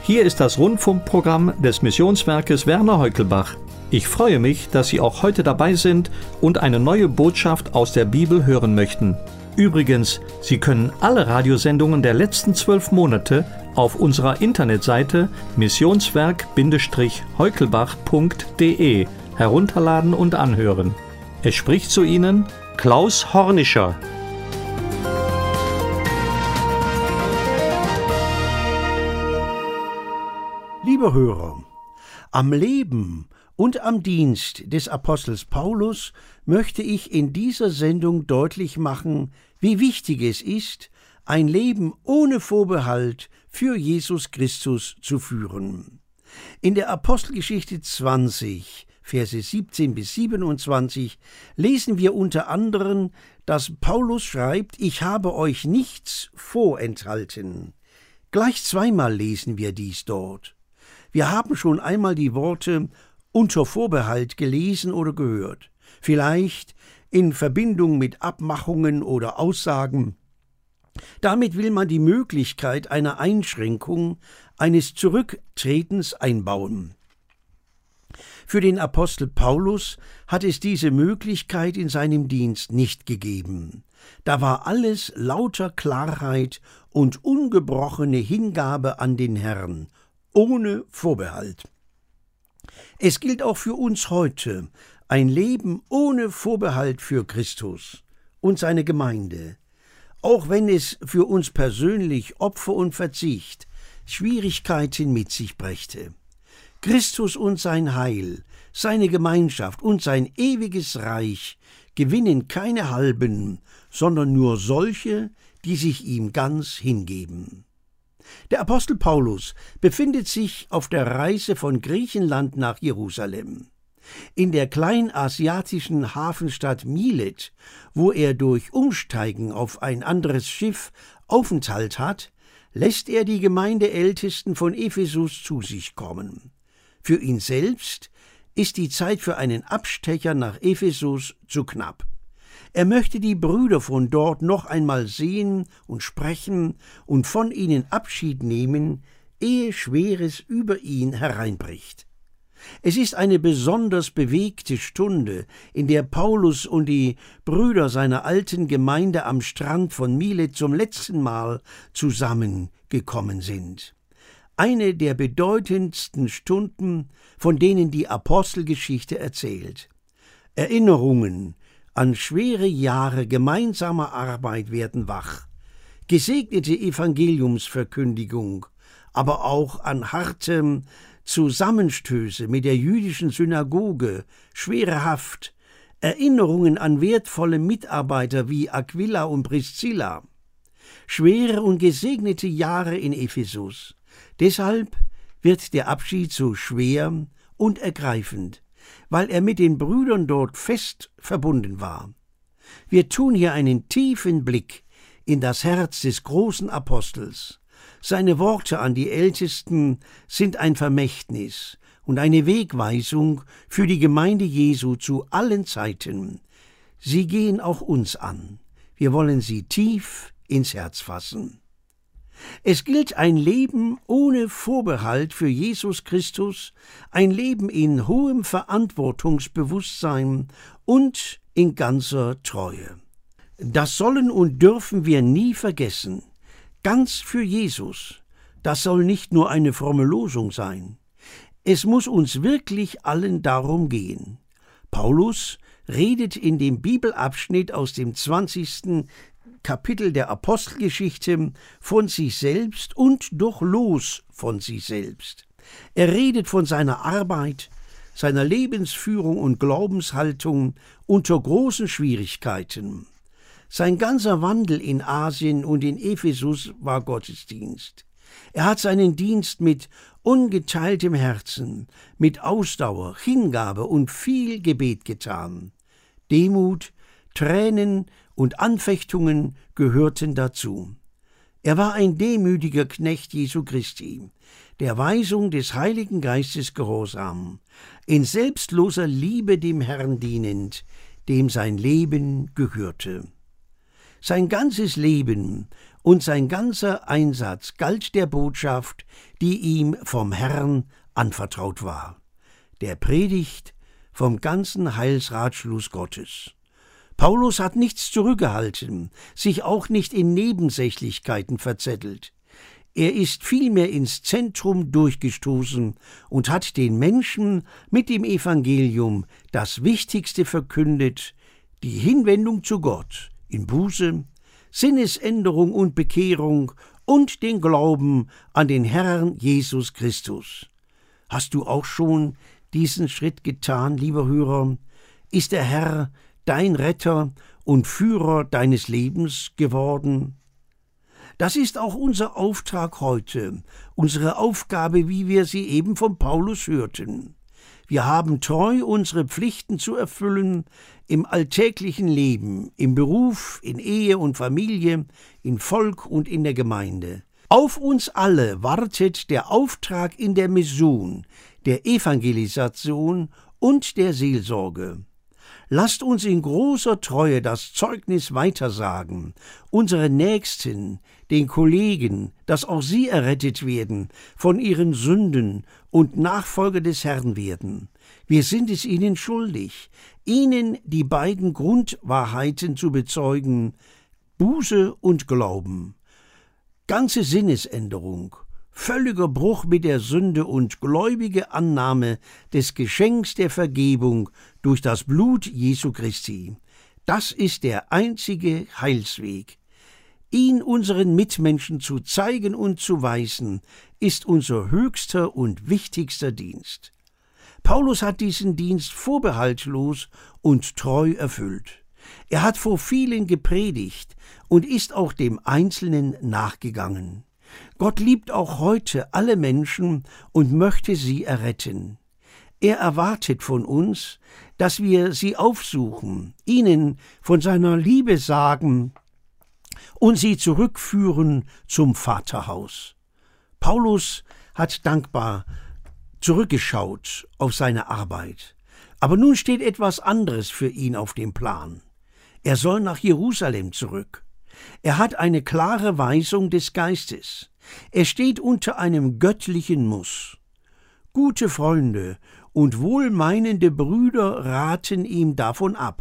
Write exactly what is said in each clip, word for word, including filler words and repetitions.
Hier ist das Rundfunkprogramm des Missionswerkes Werner Heukelbach. Ich freue mich, dass Sie auch heute dabei sind und eine neue Botschaft aus der Bibel hören möchten. Übrigens, Sie können alle Radiosendungen der letzten zwölf Monate auf unserer Internetseite missionswerk heukelbach punkt de herunterladen und anhören. Es spricht zu Ihnen Klaus Hornischer. Liebe Hörer, am Leben und am Dienst des Apostels Paulus möchte ich in dieser Sendung deutlich machen, wie wichtig es ist, ein Leben ohne Vorbehalt für Jesus Christus zu führen. In der Apostelgeschichte zwanzig, Verse siebzehn bis siebenundzwanzig, lesen wir unter anderem, dass Paulus schreibt: Ich habe euch nichts vorenthalten. Gleich zweimal lesen wir dies dort. Wir haben schon einmal die Worte unter Vorbehalt gelesen oder gehört, vielleicht in Verbindung mit Abmachungen oder Aussagen. Damit will man die Möglichkeit einer Einschränkung, eines Zurücktretens einbauen. Für den Apostel Paulus hat es diese Möglichkeit in seinem Dienst nicht gegeben. Da war alles lauter Klarheit und ungebrochene Hingabe an den Herrn, ohne Vorbehalt. Es gilt auch für uns heute ein Leben ohne Vorbehalt für Christus und seine Gemeinde, auch wenn es für uns persönlich Opfer und Verzicht, Schwierigkeiten mit sich brächte. Christus und sein Heil, seine Gemeinschaft und sein ewiges Reich gewinnen keine Halben, sondern nur solche, die sich ihm ganz hingeben. Der Apostel Paulus befindet sich auf der Reise von Griechenland nach Jerusalem. In der kleinasiatischen Hafenstadt Milet, wo er durch Umsteigen auf ein anderes Schiff Aufenthalt hat, lässt er die Gemeindeältesten von Ephesus zu sich kommen. Für ihn selbst ist die Zeit für einen Abstecher nach Ephesus zu knapp. Er möchte die Brüder von dort noch einmal sehen und sprechen und von ihnen Abschied nehmen, ehe Schweres über ihn hereinbricht. Es ist eine besonders bewegte Stunde, in der Paulus und die Brüder seiner alten Gemeinde am Strand von Milet zum letzten Mal zusammengekommen sind. Eine der bedeutendsten Stunden, von denen die Apostelgeschichte erzählt. Erinnerungen an schwere Jahre gemeinsamer Arbeit werden wach, gesegnete Evangeliumsverkündigung, aber auch an harte Zusammenstöße mit der jüdischen Synagoge, schwere Haft, Erinnerungen an wertvolle Mitarbeiter wie Aquila und Priscilla, schwere und gesegnete Jahre in Ephesus. Deshalb wird der Abschied so schwer und ergreifend, weil er mit den Brüdern dort fest verbunden war. Wir tun hier einen tiefen Blick in das Herz des großen Apostels. Seine Worte an die Ältesten sind ein Vermächtnis und eine Wegweisung für die Gemeinde Jesu zu allen Zeiten. Sie gehen auch uns an. Wir wollen sie tief ins Herz fassen. Es gilt ein Leben ohne Vorbehalt für Jesus Christus, ein Leben in hohem Verantwortungsbewusstsein und in ganzer Treue. Das sollen und dürfen wir nie vergessen. Ganz für Jesus, das soll nicht nur eine fromme Losung sein. Es muss uns wirklich allen darum gehen. Paulus redet in dem Bibelabschnitt aus dem zwanzigsten Kapitel der Apostelgeschichte von sich selbst und doch los von sich selbst. Er redet von seiner Arbeit, seiner Lebensführung und Glaubenshaltung unter großen Schwierigkeiten. Sein ganzer Wandel in Asien und in Ephesus war Gottesdienst. Er hat seinen Dienst mit ungeteiltem Herzen, mit Ausdauer, Hingabe und viel Gebet getan. Demut, Tränen und Anfechtungen gehörten dazu. Er war ein demütiger Knecht Jesu Christi, der Weisung des Heiligen Geistes gehorsam, in selbstloser Liebe dem Herrn dienend, dem sein Leben gehörte. Sein ganzes Leben und sein ganzer Einsatz galt der Botschaft, die ihm vom Herrn anvertraut war, der Predigt vom ganzen Heilsratschluss Gottes. Paulus hat nichts zurückgehalten, sich auch nicht in Nebensächlichkeiten verzettelt. Er ist vielmehr ins Zentrum durchgestoßen und hat den Menschen mit dem Evangelium das Wichtigste verkündet, die Hinwendung zu Gott in Buße, Sinnesänderung und Bekehrung und den Glauben an den Herrn Jesus Christus. Hast du auch schon diesen Schritt getan, lieber Hörer? Ist der Herr dein Retter und Führer deines Lebens geworden? Das ist auch unser Auftrag heute, unsere Aufgabe, wie wir sie eben von Paulus hörten. Wir haben treu unsere Pflichten zu erfüllen im alltäglichen Leben, im Beruf, in Ehe und Familie, in Volk und in der Gemeinde. Auf uns alle wartet der Auftrag in der Mission, der Evangelisation und der Seelsorge. Lasst uns in großer Treue das Zeugnis weitersagen, unsere Nächsten, den Kollegen, dass auch sie errettet werden, von ihren Sünden und Nachfolger des Herrn werden. Wir sind es ihnen schuldig, ihnen die beiden Grundwahrheiten zu bezeugen, Buße und Glauben. Ganze Sinnesänderung, völliger Bruch mit der Sünde und gläubige Annahme des Geschenks der Vergebung durch das Blut Jesu Christi. Das ist der einzige Heilsweg. Ihn unseren Mitmenschen zu zeigen und zu weisen, ist unser höchster und wichtigster Dienst. Paulus hat diesen Dienst vorbehaltlos und treu erfüllt. Er hat vor vielen gepredigt und ist auch dem Einzelnen nachgegangen. Gott liebt auch heute alle Menschen und möchte sie erretten. Er erwartet von uns, dass wir sie aufsuchen, ihnen von seiner Liebe sagen und sie zurückführen zum Vaterhaus. Paulus hat dankbar zurückgeschaut auf seine Arbeit. Aber nun steht etwas anderes für ihn auf dem Plan. Er soll nach Jerusalem zurück. Er hat eine klare Weisung des Geistes. Er steht unter einem göttlichen Muss. Gute Freunde und wohlmeinende Brüder raten ihm davon ab.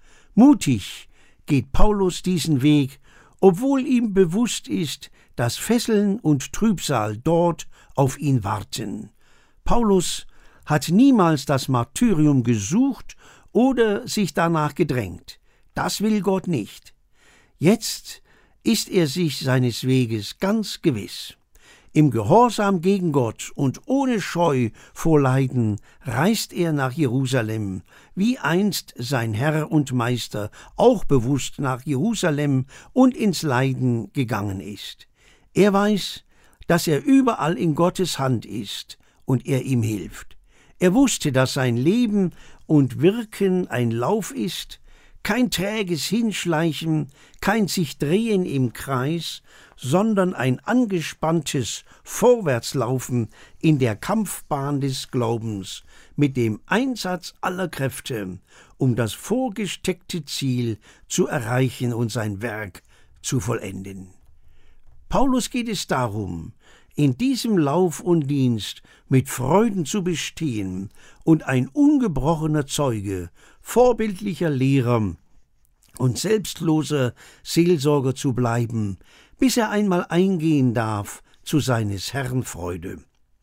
Mutig geht Paulus diesen Weg, obwohl ihm bewusst ist, dass Fesseln und Trübsal dort auf ihn warten. Paulus hat niemals das Martyrium gesucht oder sich danach gedrängt. Das will Gott nicht. Jetzt ist er sich seines Weges ganz gewiss. Im Gehorsam gegen Gott und ohne Scheu vor Leiden reist er nach Jerusalem, wie einst sein Herr und Meister auch bewusst nach Jerusalem und ins Leiden gegangen ist. Er weiß, dass er überall in Gottes Hand ist und er ihm hilft. Er wusste, dass sein Leben und Wirken ein Lauf ist, kein träges Hinschleichen, kein sich Drehen im Kreis, sondern ein angespanntes Vorwärtslaufen in der Kampfbahn des Glaubens mit dem Einsatz aller Kräfte, um das vorgesteckte Ziel zu erreichen und sein Werk zu vollenden. Paulus geht es darum, in diesem Lauf und Dienst mit Freuden zu bestehen und ein ungebrochener Zeuge, vorbildlicher Lehrer und selbstloser Seelsorger zu bleiben, bis er einmal eingehen darf zu seines Herrn Freude.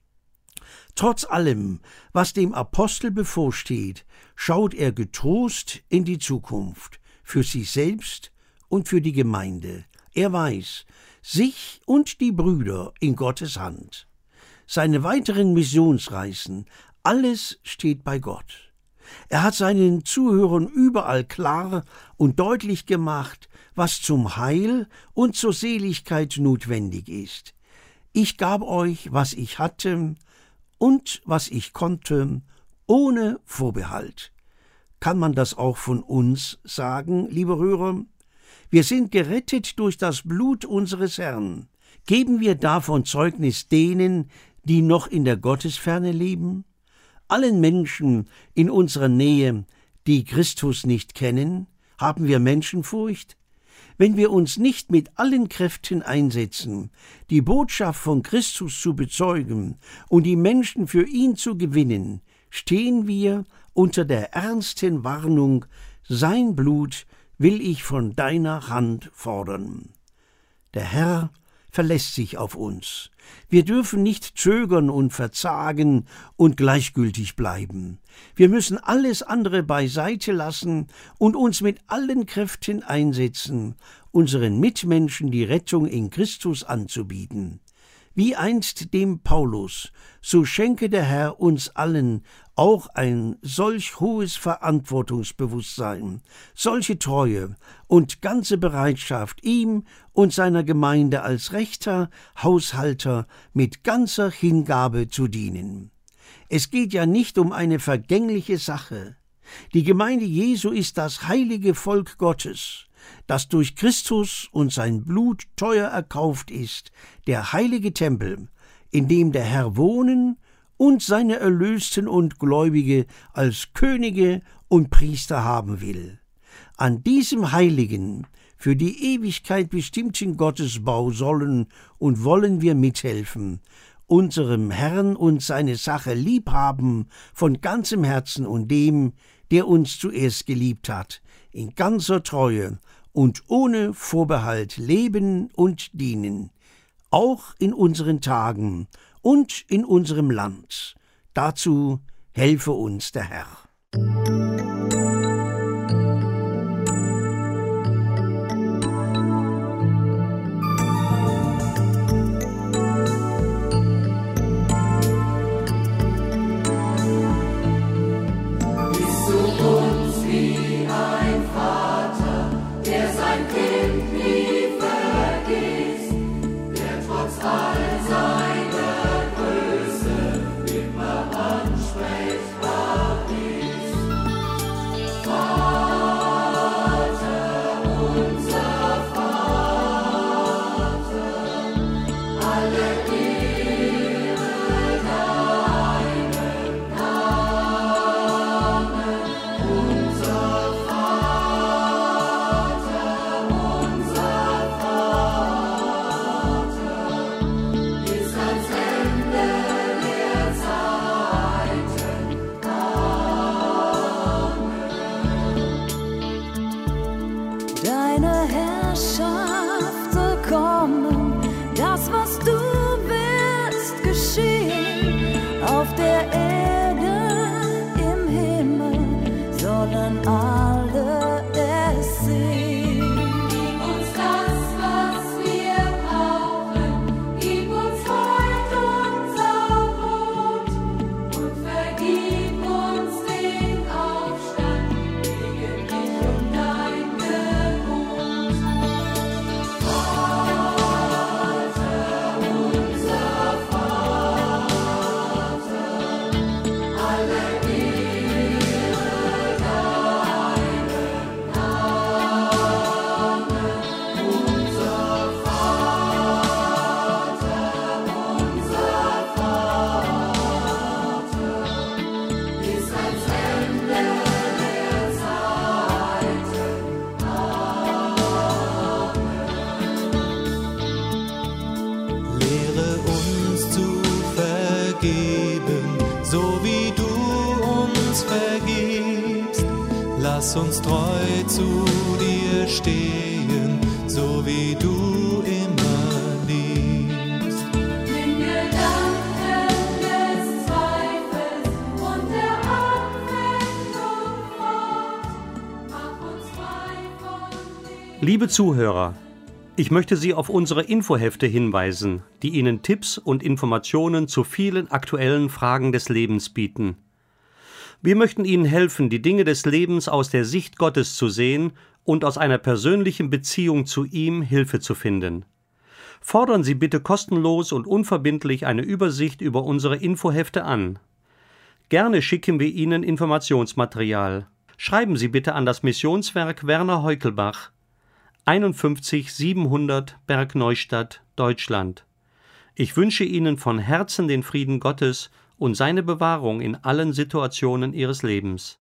Trotz allem, was dem Apostel bevorsteht, schaut er getrost in die Zukunft, für sich selbst und für die Gemeinde. Er weiß, sich und die Brüder in Gottes Hand. Seine weiteren Missionsreisen, alles steht bei Gott. Er hat seinen Zuhörern überall klar und deutlich gemacht, was zum Heil und zur Seligkeit notwendig ist. Ich gab euch, was ich hatte und was ich konnte, ohne Vorbehalt. Kann man das auch von uns sagen, liebe Hörer? Wir sind gerettet durch das Blut unseres Herrn. Geben wir davon Zeugnis denen, die noch in der Gottesferne leben? Allen Menschen in unserer Nähe, die Christus nicht kennen, haben wir Menschenfurcht? Wenn wir uns nicht mit allen Kräften einsetzen, die Botschaft von Christus zu bezeugen und die Menschen für ihn zu gewinnen, stehen wir unter der ernsten Warnung: Sein Blut will ich von deiner Hand fordern. Der Herr verlässt sich auf uns. Wir dürfen nicht zögern und verzagen und gleichgültig bleiben. Wir müssen alles andere beiseite lassen und uns mit allen Kräften einsetzen, unseren Mitmenschen die Rettung in Christus anzubieten. Wie einst dem Paulus, so schenke der Herr uns allen auch ein solch hohes Verantwortungsbewusstsein, solche Treue und ganze Bereitschaft, ihm und seiner Gemeinde als rechter Haushalter mit ganzer Hingabe zu dienen. Es geht ja nicht um eine vergängliche Sache. Die Gemeinde Jesu ist das heilige Volk Gottes, das durch Christus und sein Blut teuer erkauft ist, der heilige Tempel, in dem der Herr wohnen und seine Erlösten und Gläubige als Könige und Priester haben will. An diesem heiligen, für die Ewigkeit bestimmten Gottesbau sollen und wollen wir mithelfen, unserem Herrn und seine Sache liebhaben von ganzem Herzen und dem, der uns zuerst geliebt hat, in ganzer Treue und ohne Vorbehalt leben und dienen, auch in unseren Tagen und in unserem Land. Dazu helfe uns der Herr. Deine Herrschaft soll kommen, das, was du willst, geschehen. Auf der Erde, im Himmel sollen alle es sehen. Gib uns das, was wir brauchen, gib uns heute unser Brot und vergib uns den Aufstand gegen dich und dein Gebot. Vater unser, Vater, alle Ehre deinem Namen. Unser Vater, unser Vater, bis ans Ende der Zeiten. Lehre uns zu vergeben, so wie du uns vergibst. Lass uns treu zu dir stehen, so wie du immer liebst. Nimm Gedanken des Zweifels und der Abwendung fort, mach uns frei von dem. Liebe Zuhörer, ich möchte Sie auf unsere Infohefte hinweisen, die Ihnen Tipps und Informationen zu vielen aktuellen Fragen des Lebens bieten. Wir möchten Ihnen helfen, die Dinge des Lebens aus der Sicht Gottes zu sehen und aus einer persönlichen Beziehung zu ihm Hilfe zu finden. Fordern Sie bitte kostenlos und unverbindlich eine Übersicht über unsere Infohefte an. Gerne schicken wir Ihnen Informationsmaterial. Schreiben Sie bitte an das Missionswerk Werner Heukelbach, einundfünfzig siebenhundert Bergneustadt, Deutschland. Ich wünsche Ihnen von Herzen den Frieden Gottes und seine Bewahrung in allen Situationen Ihres Lebens.